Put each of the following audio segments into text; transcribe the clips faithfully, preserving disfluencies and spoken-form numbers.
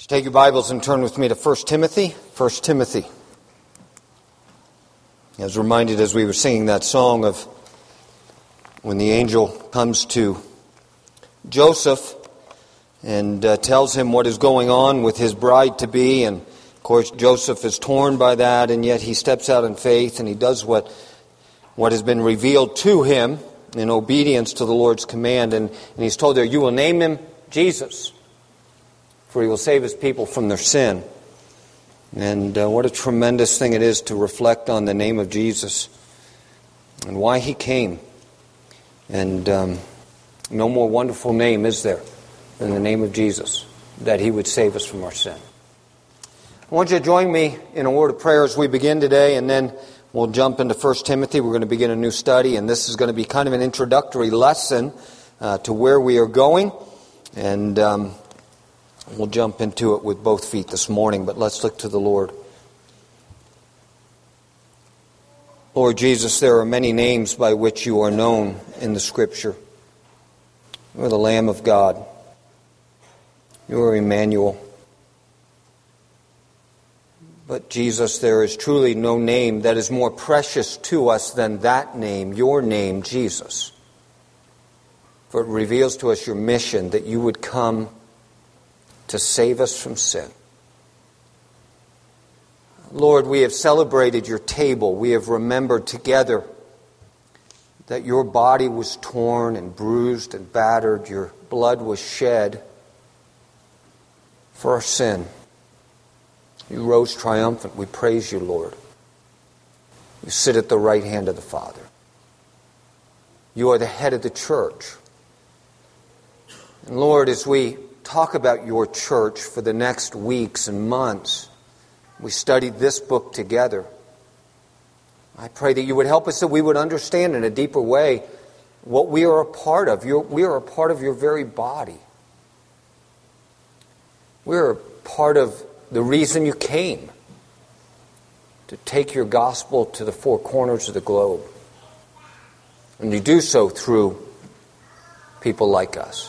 So take your Bibles and turn with me to First Timothy. First Timothy. I was reminded as we were singing that song of when the angel comes to Joseph and uh, tells him what is going on with his bride-to-be. And, of course, Joseph is torn by that, and yet he steps out in faith and he does what, what has been revealed to him in obedience to the Lord's command. And, and he's told there, you will name him Jesus, for he will save his people from their sin. And uh, what a tremendous thing it is to reflect on the name of Jesus and why he came. And um, no more wonderful name is there than the name of Jesus, that he would save us from our sin. I want you to join me in a word of prayer as we begin today, and then we'll jump into First Timothy. We're going to begin a new study, and this is going to be kind of an introductory lesson uh, to where we are going. And um, we'll jump into it with both feet this morning, but let's look to the Lord. Lord Jesus, there are many names by which you are known in the Scripture. You are the Lamb of God. You are Emmanuel. But Jesus, there is truly no name that is more precious to us than that name, your name, Jesus. For it reveals to us your mission, that you would come to save us from sin. Lord, we have celebrated your table. We have remembered together that your body was torn and bruised and battered. Your blood was shed for our sin. You rose triumphant. We praise you, Lord. You sit at the right hand of the Father. You are the head of the church. And Lord, as we talk about your church for the next weeks and months, we studied this book together. I pray that you would help us, that we would understand in a deeper way what we are a part of. You're, we are a part of your very body. We're a part of the reason you came, to take your gospel to the four corners of the globe. And you do so through people like us.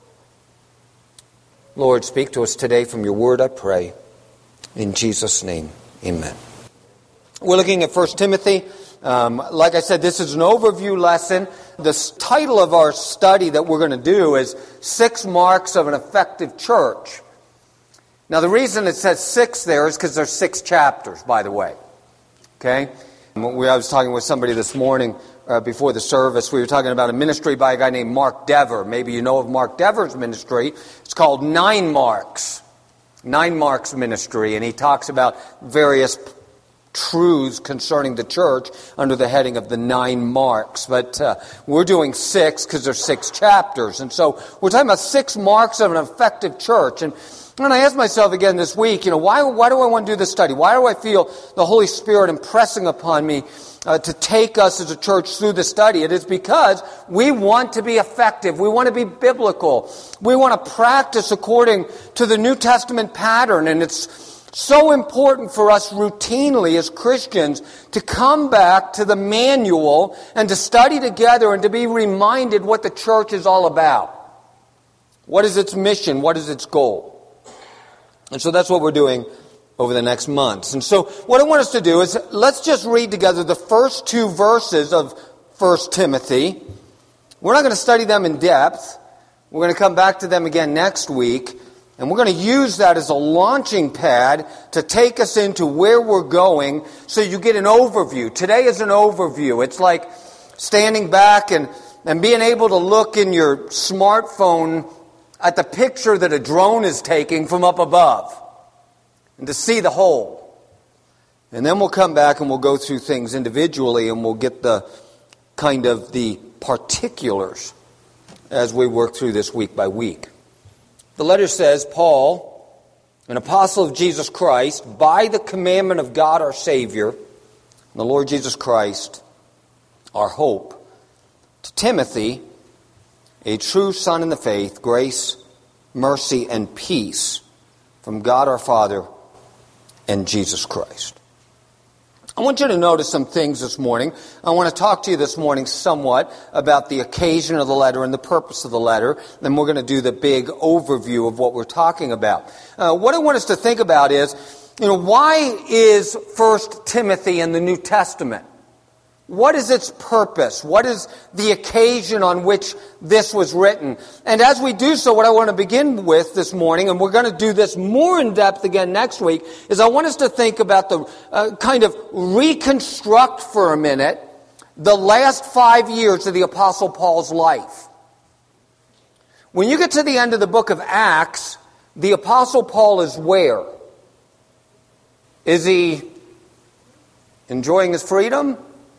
Lord, speak to us today from your word, I pray. In Jesus' name, amen. We're looking at First Timothy. Um, like I said, this is an overview lesson. The title of our study that we're going to do is Six Marks of an Effective Church. Now, the reason it says six there is because there's six chapters, by the way. Okay? We, I was talking with somebody this morning uh, before the service. We were talking about a ministry by a guy named Mark Dever. Maybe you know of Mark Dever's ministry. It's called Nine Marks. Nine Marks Ministry. And he talks about various truths concerning the church under the heading of the nine marks. But uh, we're doing six because there's six chapters. And so we're talking about six marks of an effective church. And And I asked myself again this week, you know, why, why do I want to do this study? Why do I feel the Holy Spirit impressing upon me uh, to take us as a church through the study? It is because we want to be effective. We want to be biblical. We want to practice according to the New Testament pattern. And it's so important for us routinely as Christians to come back to the manual and to study together and to be reminded what the church is all about. What is its mission? What is its goal? And so that's what we're doing over the next months. And so what I want us to do is let's just read together the first two verses of First Timothy. We're not going to study them in depth. We're going to come back to them again next week. And we're going to use that as a launching pad to take us into where we're going so you get an overview. Today is an overview. It's like standing back and, and being able to look in your smartphone at the picture that a drone is taking from up above, and to see the whole. And then we'll come back and we'll go through things individually, and we'll get the kind of the particulars as we work through this week by week. The letter says, Paul, an apostle of Jesus Christ, by the commandment of God our Savior, and the Lord Jesus Christ, our hope, to Timothy, a true son in the faith, grace, mercy, and peace from God our Father and Jesus Christ. I want you to notice some things this morning. I want to talk to you this morning somewhat about the occasion of the letter and the purpose of the letter. Then we're going to do the big overview of what we're talking about. Uh, what I want us to think about is, you know, why is First Timothy in the New Testament? What is its purpose? What is the occasion on which this was written? And as we do so, what I want to begin with this morning, and we're going to do this more in depth again next week, is I want us to think about the uh, kind of reconstruct for a minute the last five years of the Apostle Paul's life. When you get to the end of the book of Acts, the Apostle Paul is where? Is he enjoying his freedom?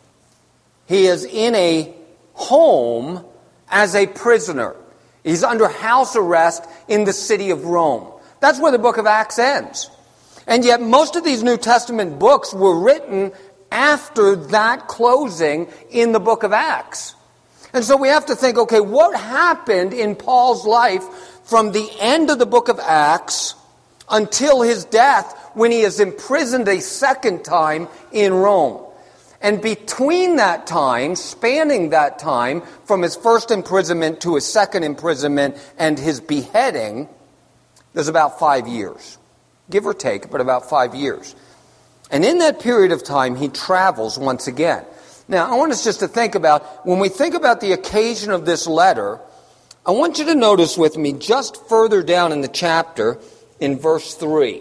He is in a home as a prisoner. He's under house arrest in the city of Rome. That's where the book of Acts ends. And yet most of these New Testament books were written after that closing in the book of Acts. And so we have to think, okay, what happened in Paul's life from the end of the book of Acts until his death when he is imprisoned a second time in Rome? And between that time, spanning that time, from his first imprisonment to his second imprisonment and his beheading, there's about five years. Give or take, but about five years. And in that period of time, he travels once again. Now, I want us just to think about, when we think about the occasion of this letter, I want you to notice with me just further down in the chapter, in verse three.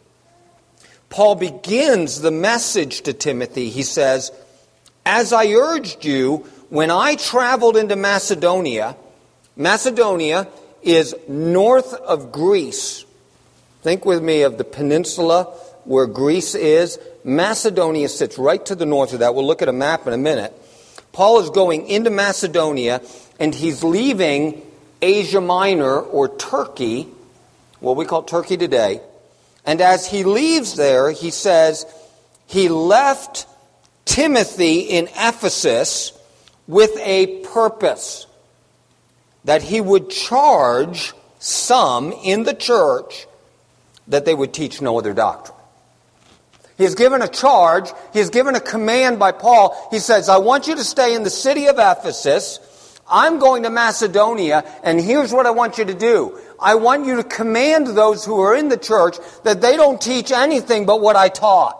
Paul begins the message to Timothy. He says, "As I urged you when I traveled into Macedonia," Macedonia is north of Greece. Think with me of the peninsula where Greece is. Macedonia sits right to the north of that. We'll look at a map in a minute. Paul is going into Macedonia, and he's leaving Asia Minor, or Turkey, what we call Turkey today. And as he leaves there, he says, he left Timothy in Ephesus with a purpose, that he would charge some in the church that they would teach no other doctrine. He is given a charge, he is given a command by Paul. He says, I want you to stay in the city of Ephesus. I'm going to Macedonia, and here's what I want you to do. I want you to command those who are in the church that they don't teach anything but what I taught.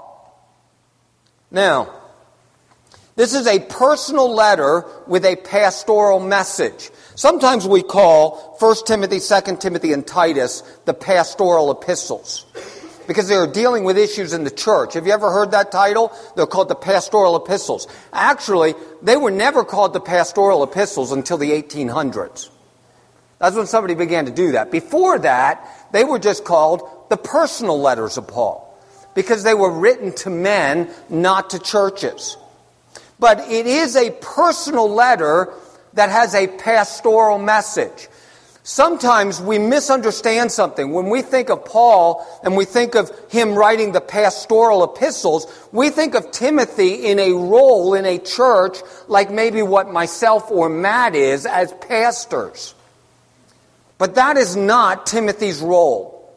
Now, this is a personal letter with a pastoral message. Sometimes we call First Timothy, Second Timothy, and Titus the pastoral epistles, because they are dealing with issues in the church. Have you ever heard that title? They're called the pastoral epistles. Actually, they were never called the pastoral epistles until the eighteen hundreds. That's when somebody began to do that. Before that, they were just called the personal letters of Paul, because they were written to men, not to churches. But it is a personal letter that has a pastoral message. Sometimes we misunderstand something. When we think of Paul and we think of him writing the pastoral epistles, we think of Timothy in a role in a church like maybe what myself or Matt is as pastors. But that is not Timothy's role.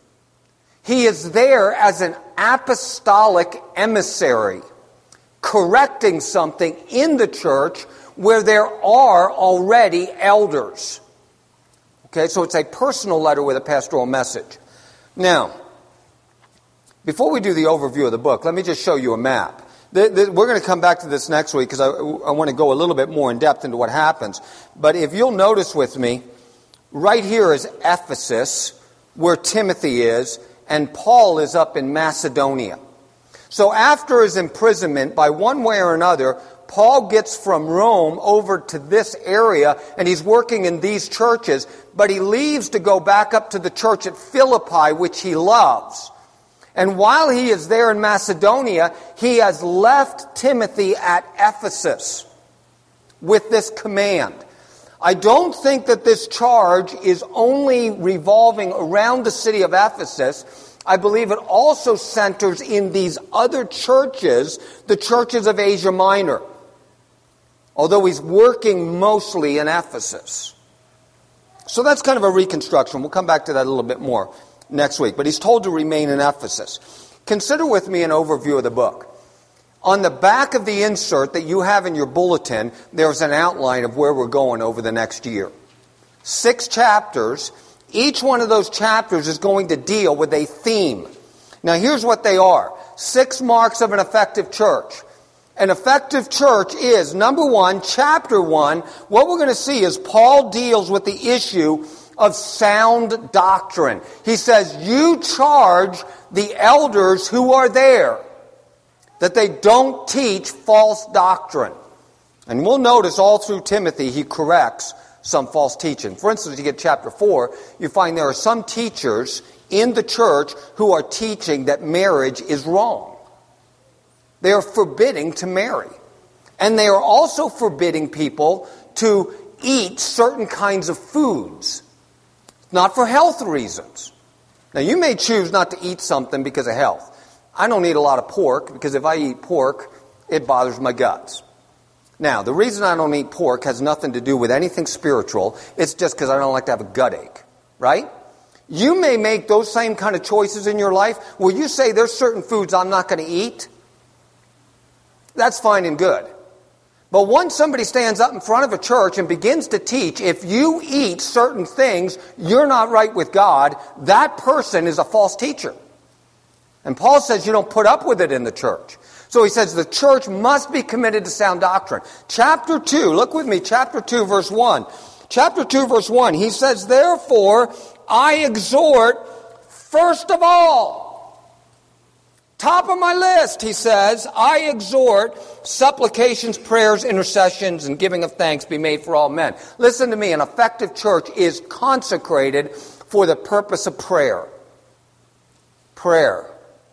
He is there as an apostolic emissary, correcting something in the church where there are already elders. Okay, so it's a personal letter with a pastoral message. Now, before we do the overview of the book, let me just show you a map. The, the, we're going to come back to this next week because I, I want to go a little bit more in depth into what happens. But if you'll notice with me, right here is Ephesus, where Timothy is, and Paul is up in Macedonia. So after his imprisonment, by one way or another, Paul gets from Rome over to this area, and he's working in these churches, but he leaves to go back up to the church at Philippi, which he loves. And while he is there in Macedonia, he has left Timothy at Ephesus with this command. I don't think that this charge is only revolving around the city of Ephesus. I believe it also centers in these other churches, the churches of Asia Minor, although he's working mostly in Ephesus. So that's kind of a reconstruction. We'll come back to that a little bit more next week. But he's told to remain in Ephesus. Consider with me an overview of the book. On the back of the insert that you have in your bulletin, there's an outline of where we're going over the next year. Six chapters. Each one of those chapters is going to deal with a theme. Now here's what they are. Six marks of an effective church. An effective church is, number one, chapter one, what we're going to see is Paul deals with the issue of sound doctrine. He says, you charge the elders who are there that they don't teach false doctrine. And we'll notice all through Timothy he corrects some false teaching. For instance, you get chapter four, you find there are some teachers in the church who are teaching that marriage is wrong. They are forbidding to marry. And they are also forbidding people to eat certain kinds of foods. Not for health reasons. Now you may choose not to eat something because of health. I don't eat a lot of pork because if I eat pork, it bothers my guts. Now, the reason I don't eat pork has nothing to do with anything spiritual. It's just because I don't like to have a gut ache. Right? You may make those same kind of choices in your life where you say there's certain foods I'm not going to eat. That's fine and good. But once somebody stands up in front of a church and begins to teach, if you eat certain things, you're not right with God, that person is a false teacher. And Paul says you don't put up with it in the church. So he says the church must be committed to sound doctrine. Chapter two, look with me, chapter two, verse one. Chapter two, verse one, he says, therefore, I exhort, first of all, top of my list, he says, I exhort supplications, prayers, intercessions, and giving of thanks be made for all men. Listen to me, an effective church is consecrated for the purpose of prayer. Prayer.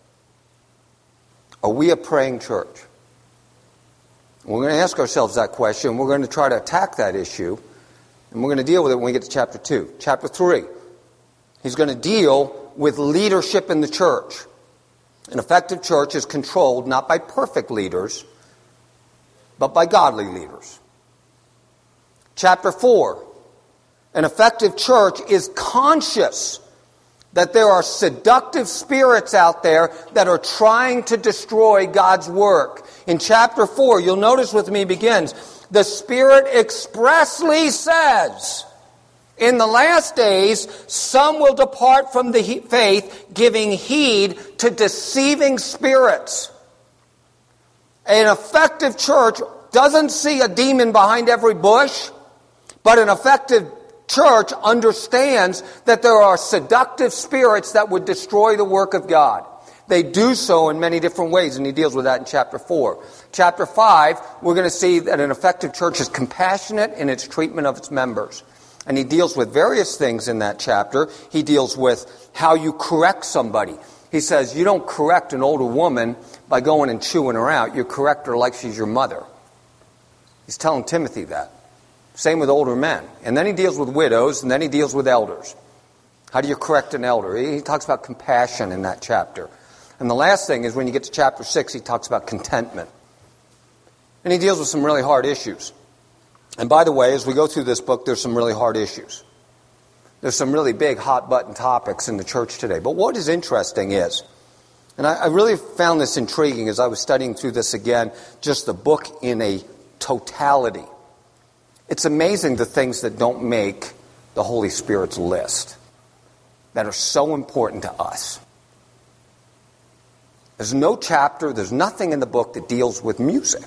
Are we a praying church? We're going to ask ourselves that question. We're going to try to attack that issue. And we're going to deal with it when we get to chapter two. Chapter three. He's going to deal with leadership in the church. An effective church is controlled not by perfect leaders, but by godly leaders. Chapter four. An effective church is conscious that there are seductive spirits out there that are trying to destroy God's work. In chapter four, you'll notice with me begins, the Spirit expressly says, in the last days, some will depart from the faith, giving heed to deceiving spirits. An effective church doesn't see a demon behind every bush, but an effective church understands that there are seductive spirits that would destroy the work of God. They do so in many different ways, and he deals with that in chapter four. Chapter five, we're going to see that an effective church is compassionate in its treatment of its members. And he deals with various things in that chapter. He deals with how you correct somebody. He says you don't correct an older woman by going and chewing her out. You correct her like she's your mother. He's telling Timothy that. Same with older men. And then he deals with widows, and then he deals with elders. How do you correct an elder? He talks about compassion in that chapter. And the last thing is when you get to chapter six, he talks about contentment. And he deals with some really hard issues. And by the way, as we go through this book, there's some really hard issues. There's some really big hot-button topics in the church today. But what is interesting is, and I, I really found this intriguing as I was studying through this again, just the book in a totality. It's amazing the things that don't make the Holy Spirit's list that are so important to us. There's no chapter, there's nothing in the book that deals with music.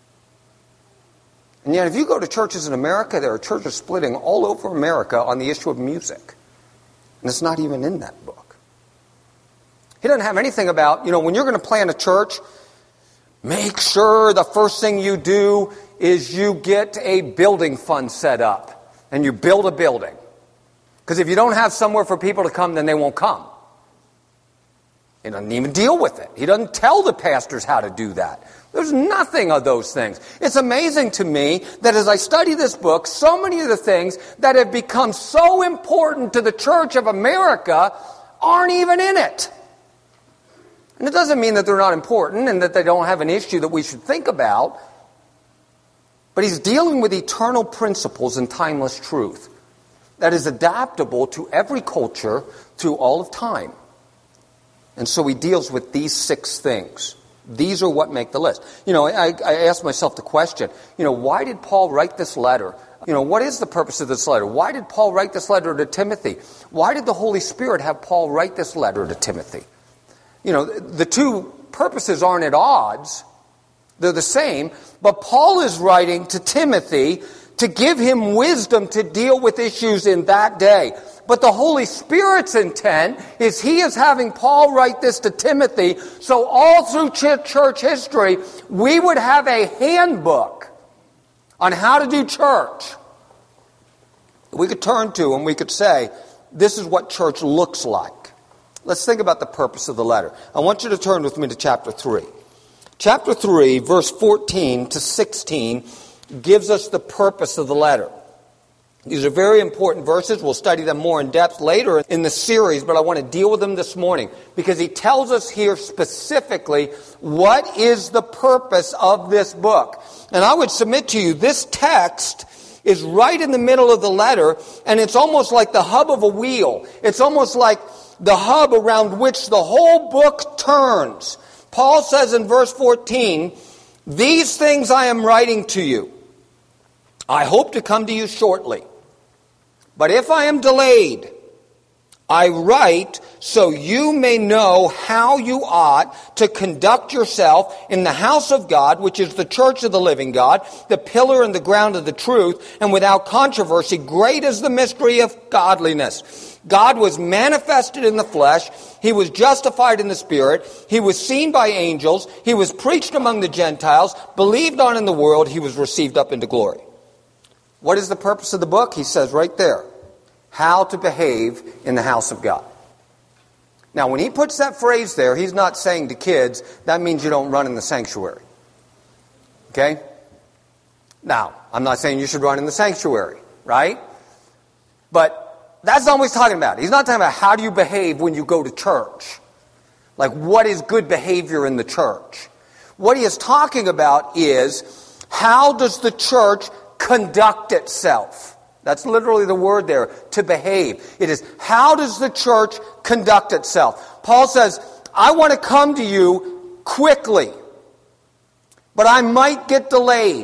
And yet if you go to churches in America, there are churches splitting all over America on the issue of music. And it's not even in that book. He doesn't have anything about, you know, when you're going to plant a church, make sure the first thing you do is you get a building fund set up. And you build a building. Because if you don't have somewhere for people to come, then they won't come. He doesn't even deal with it. He doesn't tell the pastors how to do that. There's nothing of those things. It's amazing to me that as I study this book, so many of the things that have become so important to the Church of America aren't even in it. And it doesn't mean that they're not important and that they don't have an issue that we should think about. But he's dealing with eternal principles and timeless truth that is adaptable to every culture through all of time. And so he deals with these six things. These are what make the list. You know, I, I asked myself the question, you know, why did Paul write this letter? You know, what is the purpose of this letter? Why did Paul write this letter to Timothy? Why did the Holy Spirit have Paul write this letter to Timothy? You know, the two purposes aren't at odds. They're the same. But Paul is writing to Timothy to give him wisdom to deal with issues in that day. But the Holy Spirit's intent is he is having Paul write this to Timothy, so all through ch- church history, we would have a handbook on how to do church. We could turn to and we could say, this is what church looks like. Let's think about the purpose of the letter. I want you to turn with me to chapter three. Chapter three, verse fourteen to sixteen, gives us the purpose of the letter. These are very important verses. We'll study them more in depth later in the series, but I want to deal with them this morning because he tells us here specifically what is the purpose of this book. And I would submit to you, this text is right in the middle of the letter, and it's almost like the hub of a wheel. It's almost like the hub around which the whole book turns. Paul says in verse fourteen, "These things I am writing to you. I hope to come to you shortly. But if I am delayed, I write so you may know how you ought to conduct yourself in the house of God, which is the church of the living God, the pillar and the ground of the truth, and without controversy, great is the mystery of godliness. God was manifested in the flesh. He was justified in the Spirit. He was seen by angels. He was preached among the Gentiles, believed on in the world. He was received up into glory." What is the purpose of the book? He says right there, how to behave in the house of God. Now, when he puts that phrase there, he's not saying to kids, that means you don't run in the sanctuary. Okay? Now, I'm not saying you should run in the sanctuary, right? But that's not what he's talking about. He's not talking about how do you behave when you go to church. Like, what is good behavior in the church? What he is talking about is, how does the church conduct itself? That's literally the word there, to behave. It is, how does the church conduct itself? Paul says, I want to come to you quickly, but I might get delayed.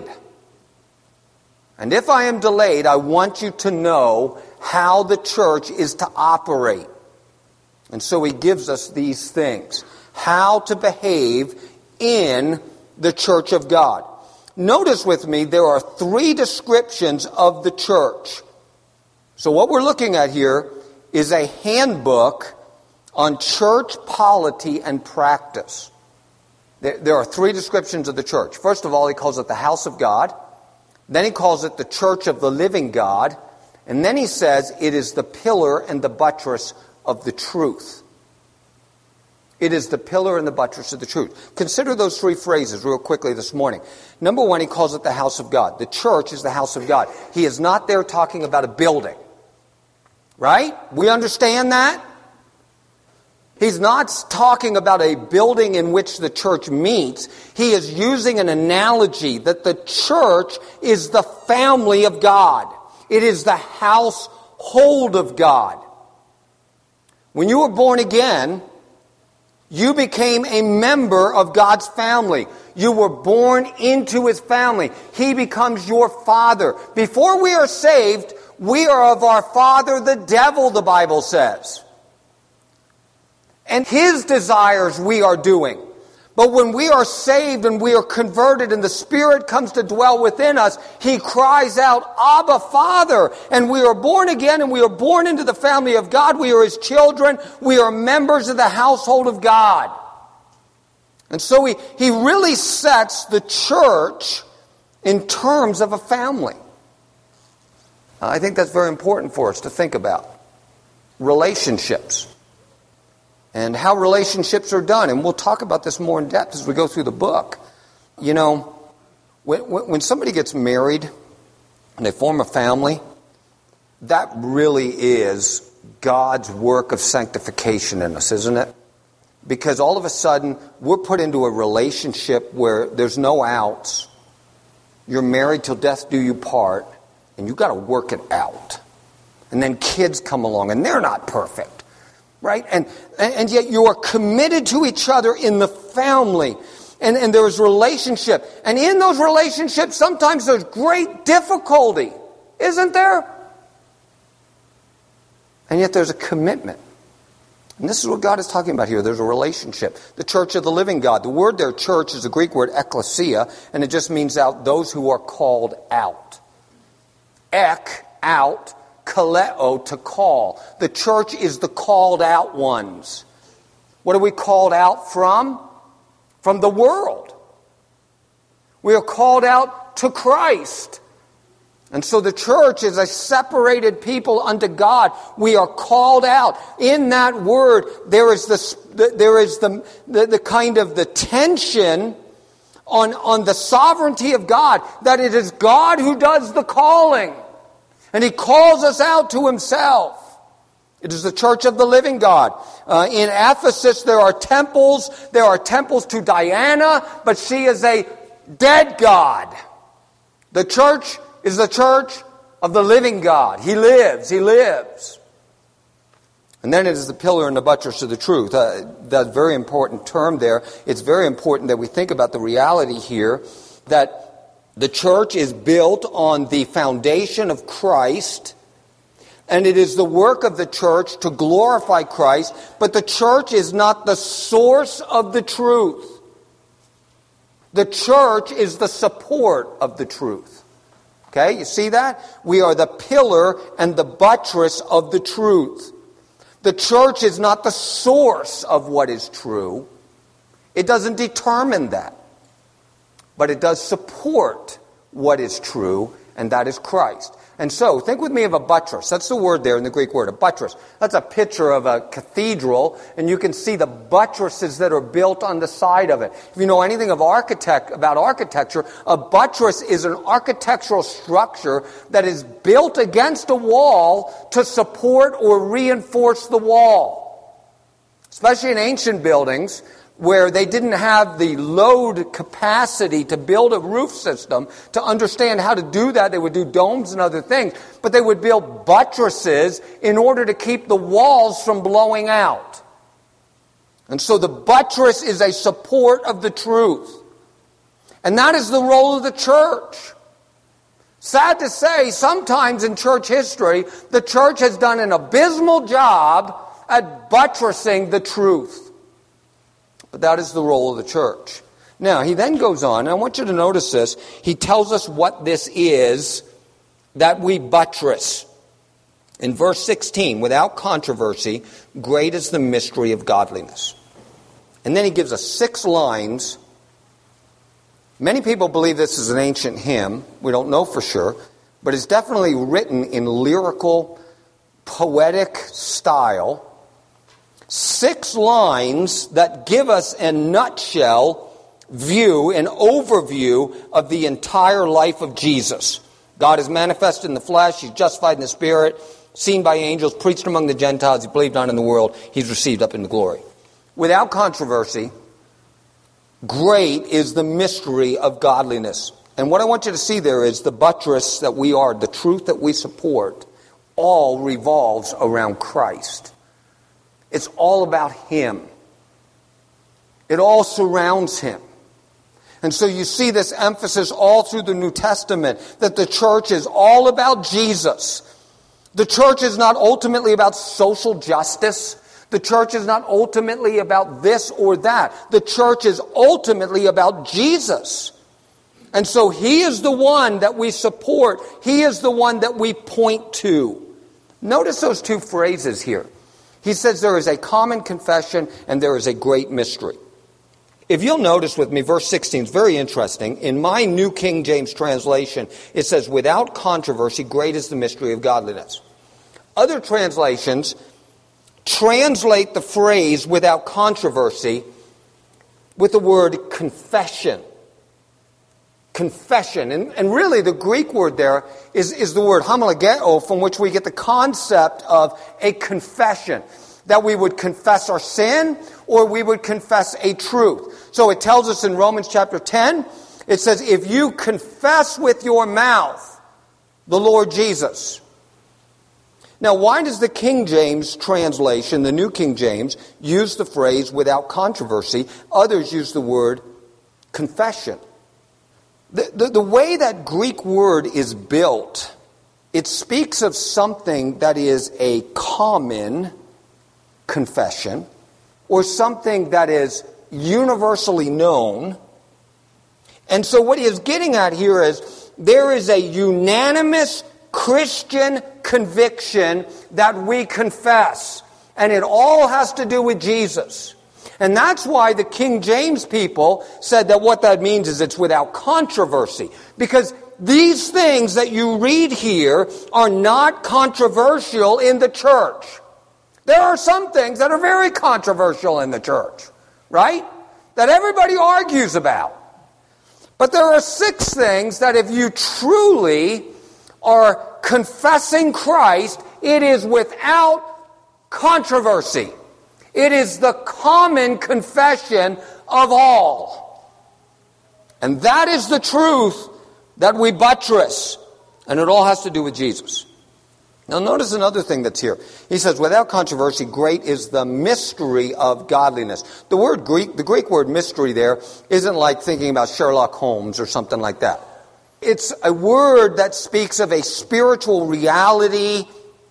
And if I am delayed, I want you to know how the church is to operate. And so he gives us these things. How to behave in the church of God. Notice with me, there are three descriptions of the church. So what we're looking at here is a handbook on church polity and practice. There, there are three descriptions of the church. First of all, he calls it the house of God. Then he calls it the church of the living God. And then he says it is the pillar and the buttress of the truth. It is the pillar and the buttress of the truth. Consider those three phrases real quickly this morning. Number one, he calls it the house of God. The church is the house of God. He is not there talking about a building. Right? We understand that? He's not talking about a building in which the church meets. He is using an analogy that the church is the family of God. It is the household of God. When you were born again, you became a member of God's family. You were born into His family. He becomes your father. Before we are saved, we are of our father, the devil, the Bible says. And his desires we are doing. But when we are saved and we are converted and the Spirit comes to dwell within us, He cries out, Abba, Father. And we are born again and we are born into the family of God. We are His children. We are members of the household of God. And so He, he really sets the church in terms of a family. I think that's very important for us to think about. Relationships. And how relationships are done. And we'll talk about this more in depth as we go through the book. You know, when, when somebody gets married and they form a family, that really is God's work of sanctification in us, isn't it? Because all of a sudden, we're put into a relationship where there's no outs. You're married till death do you part, and you've got to work it out. And then kids come along, and they're not perfect. Right? And, and yet you are committed to each other in the family. And, and there is relationship. And in those relationships, sometimes there's great difficulty. Isn't there? And yet there's a commitment. And this is what God is talking about here. There's a relationship. The church of the living God. The word there, church, is the Greek word ekklesia, and it just means out those who are called out. Ek, out, kaleo, to call. The church is the called out ones. What are we called out from? From the world. We are called out to Christ. And so the church is a separated people unto God. We are called out. In that word, there is the there is the the, the kind of the tension on, on the sovereignty of God, that it is God who does the calling. And He calls us out to Himself. It is the church of the living God. Uh, in Ephesus, there are temples. There are temples to Diana, but she is a dead god. The church is the church of the living God. He lives. He lives. And then it is the pillar and the buttress of the truth. Uh, that very important term there. It's very important that we think about the reality here that the church is built on the foundation of Christ, and it is the work of the church to glorify Christ, but the church is not the source of the truth. The church is the support of the truth. Okay, you see that? We are the pillar and the buttress of the truth. The church is not the source of what is true. It doesn't determine that. But it does support what is true, and that is Christ. And so, think with me of a buttress. That's the word there in the Greek word, a buttress. That's a picture of a cathedral, and you can see the buttresses that are built on the side of it. If you know anything of architect about architecture, a buttress is an architectural structure that is built against a wall to support or reinforce the wall. Especially in ancient buildings, where they didn't have the load capacity to build a roof system. To understand how to do that, they would do domes and other things. But they would build buttresses in order to keep the walls from blowing out. And so the buttress is a support of the truth. And that is the role of the church. Sad to say, sometimes in church history, the church has done an abysmal job at buttressing the truth. But that is the role of the church. Now, he then goes on, and I want you to notice this. He tells us what this is that we buttress. In verse sixteen, without controversy, great is the mystery of godliness. And then he gives us six lines. Many people believe this is an ancient hymn. We don't know for sure. But it's definitely written in lyrical, poetic style. Six lines that give us a nutshell view, an overview of the entire life of Jesus. God is manifested in the flesh. He's justified in the Spirit, seen by angels, preached among the Gentiles. He believed on in the world. He's received up into glory. Without controversy, great is the mystery of godliness. And what I want you to see there is the buttress that we are, the truth that we support, all revolves around Christ. It's all about Him. It all surrounds Him. And so you see this emphasis all through the New Testament, that the church is all about Jesus. The church is not ultimately about social justice. The church is not ultimately about this or that. The church is ultimately about Jesus. And so He is the one that we support. He is the one that we point to. Notice those two phrases here. He says there is a common confession and there is a great mystery. If you'll notice with me, verse sixteen is very interesting. In my New King James translation, it says, without controversy, great is the mystery of godliness. Other translations translate the phrase without controversy with the word confession. Confession. And, and really the Greek word there is, is the word homologeo, from which we get the concept of a confession. That we would confess our sin or we would confess a truth. So it tells us in Romans chapter ten, it says, if you confess with your mouth the Lord Jesus. Now, why does the King James translation, the New King James, use the phrase without controversy? Others use the word confession. The, the, the way that Greek word is built, it speaks of something that is a common confession or something that is universally known. And so what he is getting at here is there is a unanimous Christian conviction that we confess. And it all has to do with Jesus. And that's why the King James people said that what that means is it's without controversy. Because these things that you read here are not controversial in the church. There are some things that are very controversial in the church, right? That everybody argues about. But there are six things that if you truly are confessing Christ, it is without controversy. It is the common confession of all. And that is the truth that we buttress. And it all has to do with Jesus. Now notice another thing that's here. He says, without controversy, great is the mystery of godliness. The word Greek, the Greek word mystery there isn't like thinking about Sherlock Holmes or something like that. It's a word that speaks of a spiritual reality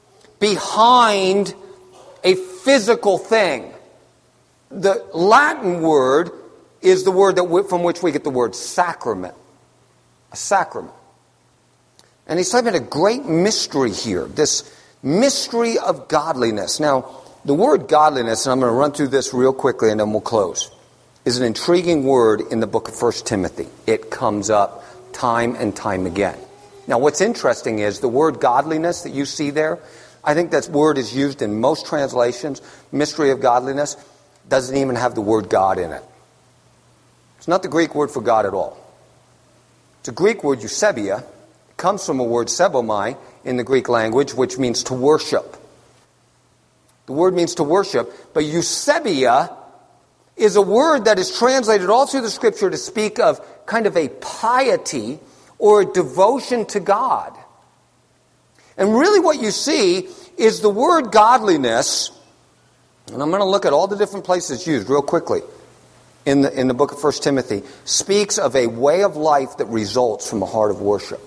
behind a physical thing. The Latin word is the word that we, from which we get the word sacrament. A sacrament. And he's talking about a great mystery here. This mystery of godliness. Now, the word godliness, and I'm going to run through this real quickly and then we'll close, is an intriguing word in the book of First Timothy. It comes up time and time again. Now, what's interesting is the word godliness that you see there, I think that word is used in most translations. Mystery of godliness doesn't even have the word God in it. It's not the Greek word for God at all. It's a Greek word, eusebia. It comes from a word, sebomai, in the Greek language, which means to worship. The word means to worship, but eusebia is a word that is translated all through the Scripture to speak of kind of a piety or a devotion to God. And really what you see is the word godliness, and I'm going to look at all the different places used real quickly in the, in the book of First Timothy, speaks of a way of life that results from a heart of worship.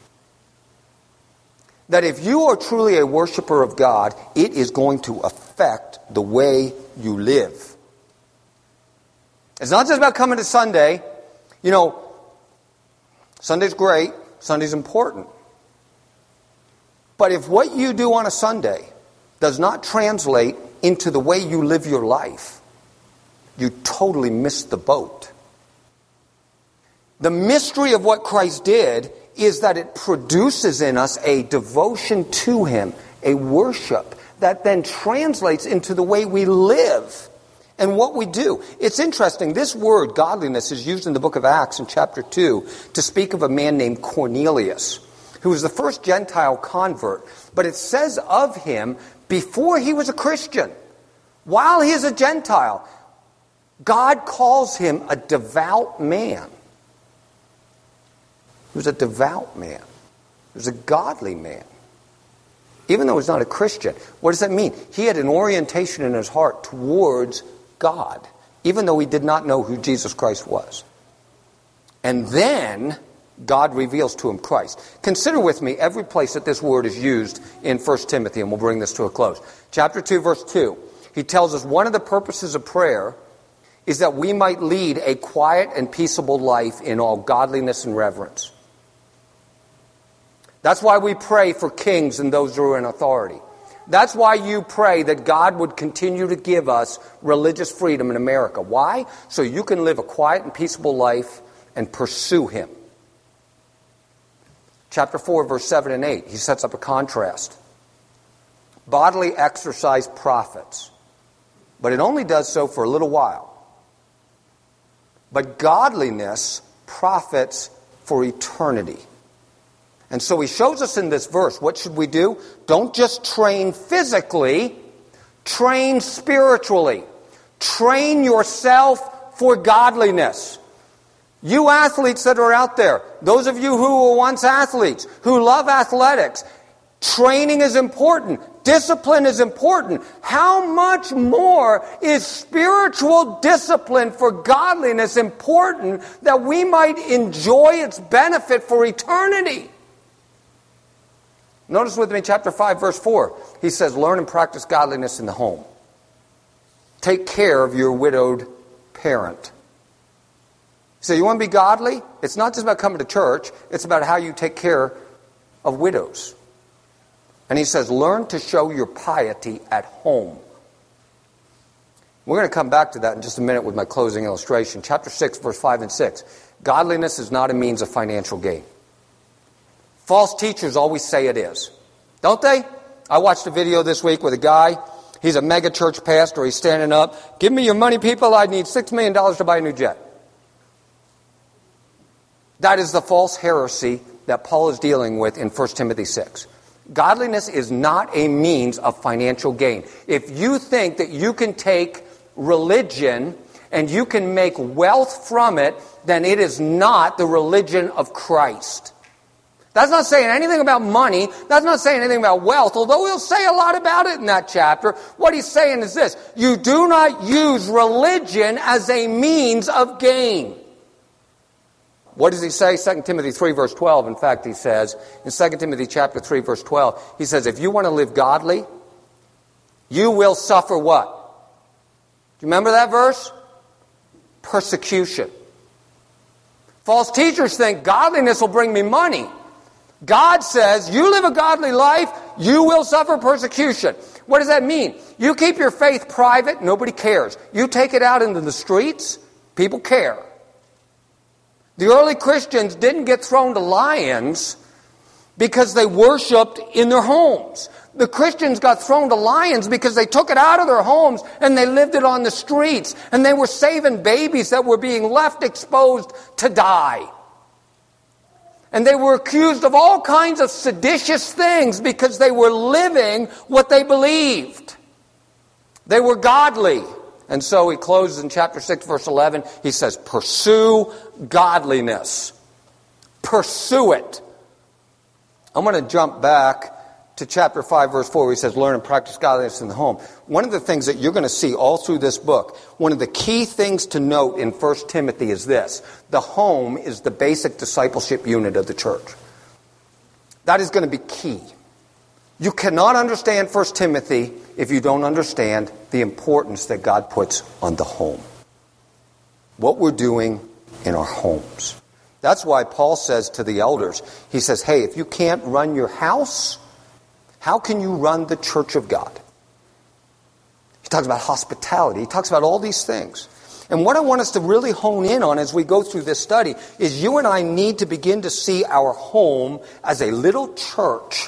That if you are truly a worshiper of God, it is going to affect the way you live. It's not just about coming to Sunday. You know, Sunday's great, Sunday's important. But if what you do on a Sunday does not translate into the way you live your life, you totally miss the boat. The mystery of what Christ did is that it produces in us a devotion to Him, a worship that then translates into the way we live and what we do. It's interesting, this word, godliness, is used in the book of Acts in chapter two to speak of a man named Cornelius, who was the first Gentile convert. But it says of him, before he was a Christian, while he is a Gentile, God calls him a devout man. He was a devout man. He was a godly man. Even though he's not a Christian. What does that mean? He had an orientation in his heart towards God, even though he did not know who Jesus Christ was. And then God reveals to him Christ. Consider with me every place that this word is used in First Timothy, and we'll bring this to a close. Chapter two, verse two. He tells us one of the purposes of prayer is that we might lead a quiet and peaceable life in all godliness and reverence. That's why we pray for kings and those who are in authority. That's why you pray that God would continue to give us religious freedom in America. Why? So you can live a quiet and peaceable life and pursue Him. Chapter four, verse seven and eight, he sets up a contrast. Bodily exercise profits, but it only does so for a little while. But godliness profits for eternity. And so he shows us in this verse, what should we do? Don't just train physically, train spiritually. Train yourself for godliness. You athletes that are out there, those of you who were once athletes, who love athletics, training is important. Discipline is important. How much more is spiritual discipline for godliness important that we might enjoy its benefit for eternity? Notice with me chapter five, verse four. He says, learn and practice godliness in the home. Take care of your widowed parent. So you want to be godly? It's not just about coming to church. It's about how you take care of widows. And he says, learn to show your piety at home. We're going to come back to that in just a minute with my closing illustration. Chapter six, verse five and six. Godliness is not a means of financial gain. False teachers always say it is. Don't they? I watched a video this week with a guy. He's a mega church pastor. He's standing up. Give me your money, people. I need six million dollars to buy a new jet. That is the false heresy that Paul is dealing with in First Timothy six. Godliness is not a means of financial gain. If you think that you can take religion and you can make wealth from it, then it is not the religion of Christ. That's not saying anything about money. That's not saying anything about wealth, although he'll say a lot about it in that chapter. What he's saying is this: you do not use religion as a means of gain. What does he say? Second Timothy three, verse twelve. In fact, he says, in Second Timothy chapter three, verse twelve, he says, if you want to live godly, you will suffer what? Do you remember that verse? Persecution. False teachers think godliness will bring me money. God says, you live a godly life, you will suffer persecution. What does that mean? You keep your faith private, nobody cares. You take it out into the streets, people care. The early Christians didn't get thrown to lions because they worshipped in their homes. The Christians got thrown to lions because they took it out of their homes and they lived it on the streets. And they were saving babies that were being left exposed to die. And they were accused of all kinds of seditious things because they were living what they believed. They were godly. And so he closes in chapter six, verse eleven. He says, pursue godliness. Pursue it. I'm going to jump back to chapter five, verse four, where he says, learn and practice godliness in the home. One of the things that you're going to see all through this book, one of the key things to note in First Timothy is this: the home is the basic discipleship unit of the church. That is going to be key. You cannot understand First Timothy if you don't understand the importance that God puts on the home. What we're doing in our homes. That's why Paul says to the elders, he says, hey, if you can't run your house, how can you run the church of God? He talks about hospitality. He talks about all these things. And what I want us to really hone in on as we go through this study is you and I need to begin to see our home as a little church.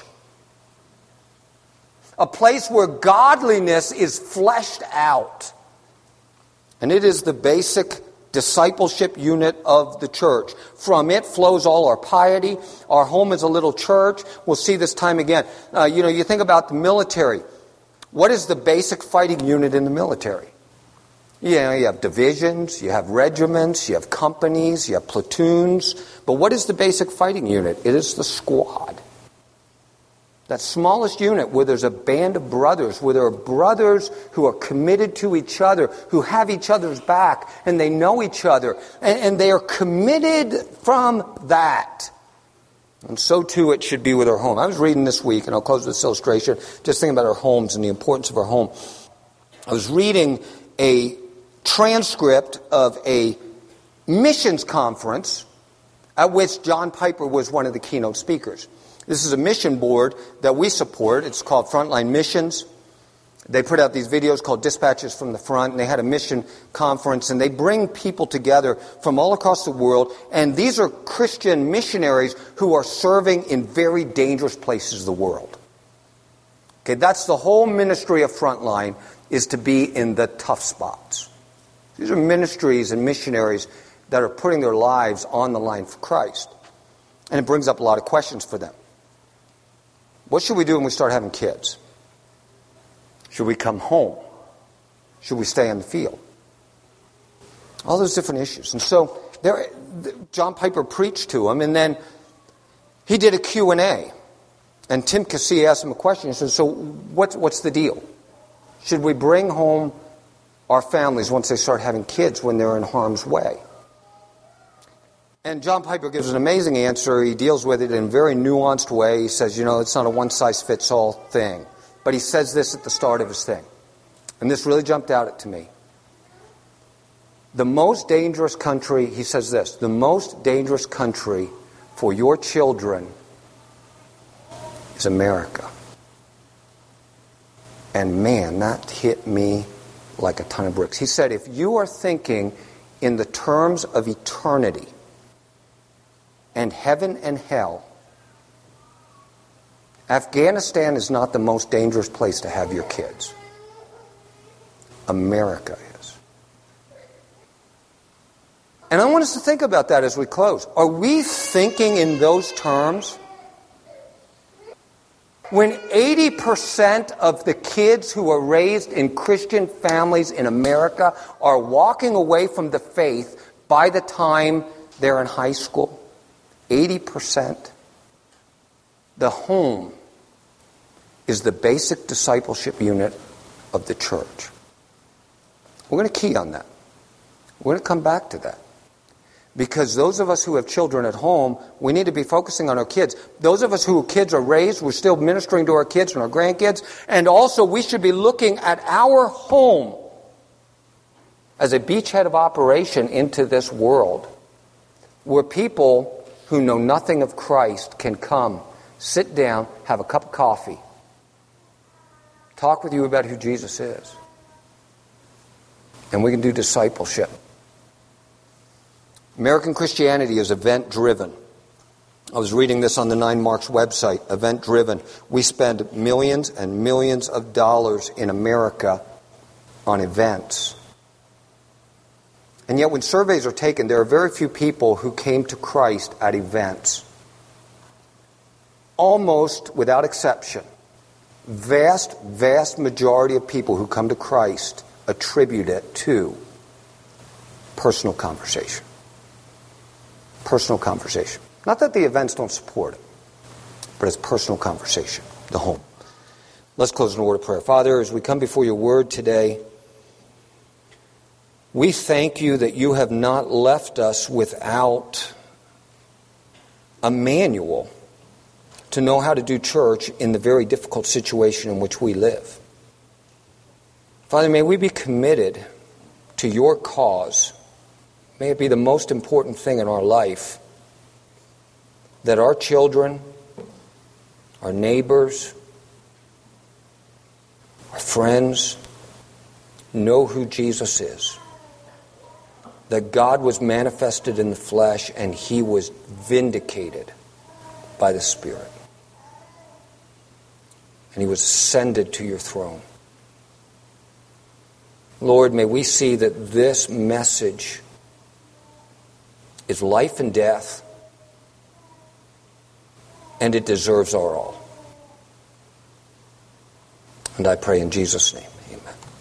A place where godliness is fleshed out. And it is the basic discipleship unit of the church. From it flows all our piety. Our home is a little church. We'll see this time again. Uh, you know, you think about the military. What is the basic fighting unit in the military? You know, you have divisions, you have regiments, you have companies, you have platoons. But what is the basic fighting unit? It is the squad. That smallest unit where there's a band of brothers, where there are brothers who are committed to each other, who have each other's back, and they know each other, and, and they are committed from that. And so too it should be with our home. I was reading this week, and I'll close with this illustration, just thinking about our homes and the importance of our home. I was reading a transcript of a missions conference at which John Piper was one of the keynote speakers. This is a mission board that we support. It's called Frontline Missions. They put out these videos called Dispatches from the Front, and they had a mission conference, and they bring people together from all across the world, and these are Christian missionaries who are serving in very dangerous places of the world. Okay, that's the whole ministry of Frontline, is to be in the tough spots. These are ministries and missionaries that are putting their lives on the line for Christ. And it brings up a lot of questions for them. What should we do when we start having kids? Should we come home? Should we stay on the field? All those different issues. And so there, John Piper preached to them, and then he did a Q and A. And Tim Cassey asked him a question. He said, so what's, what's the deal? Should we bring home our families once they start having kids when they're in harm's way? And John Piper gives an amazing answer. He deals with it in a very nuanced way. He says, you know, it's not a one-size-fits-all thing. But he says this at the start of his thing. And this really jumped out to me. The most dangerous country, he says this, the most dangerous country for your children is America. And man, that hit me like a ton of bricks. He said, if you are thinking in the terms of eternity and heaven and hell, Afghanistan is not the most dangerous place to have your kids. America is. And I want us to think about that as we close. Are we thinking in those terms? When eighty percent of the kids who are raised in Christian families in America are walking away from the faith by the time they're in high school, eighty percent, the home is the basic discipleship unit of the church. We're going to key on that. We're going to come back to that. Because those of us who have children at home, we need to be focusing on our kids. Those of us who kids are raised, we're still ministering to our kids and our grandkids. And also we should be looking at our home as a beachhead of operation into this world, where people who know nothing of Christ can come, sit down, have a cup of coffee, talk with you about who Jesus is. And we can do discipleship. American Christianity is event-driven. I was reading this on the Nine Marks website, event-driven. We spend millions and millions of dollars in America on events. And yet when surveys are taken, there are very few people who came to Christ at events. Almost without exception, vast, vast majority of people who come to Christ attribute it to personal conversation. Personal conversation. Not that the events don't support it, but it's personal conversation, the home. Let's close in a word of prayer. Father, as we come before your word today, we thank you that you have not left us without a manual to know how to do church in the very difficult situation in which we live. Father, may we be committed to your cause. May it be the most important thing in our life that our children, our neighbors, our friends know who Jesus is. That God was manifested in the flesh and he was vindicated by the Spirit. And he was ascended to your throne. Lord, may we see that this message is life and death, and it deserves our all. And I pray in Jesus' name, amen.